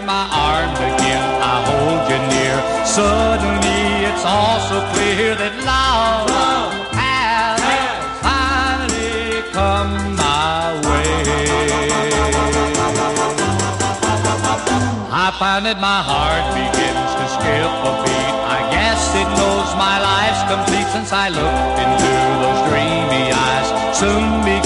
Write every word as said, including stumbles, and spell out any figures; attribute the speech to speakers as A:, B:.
A: in my arms again, I hold you near. Suddenly it's all so clear that love, love has, has finally come my way. I find that my heart begins to skip a beat. I guess it knows my life's complete since I looked into those dreamy eyes. Soon begin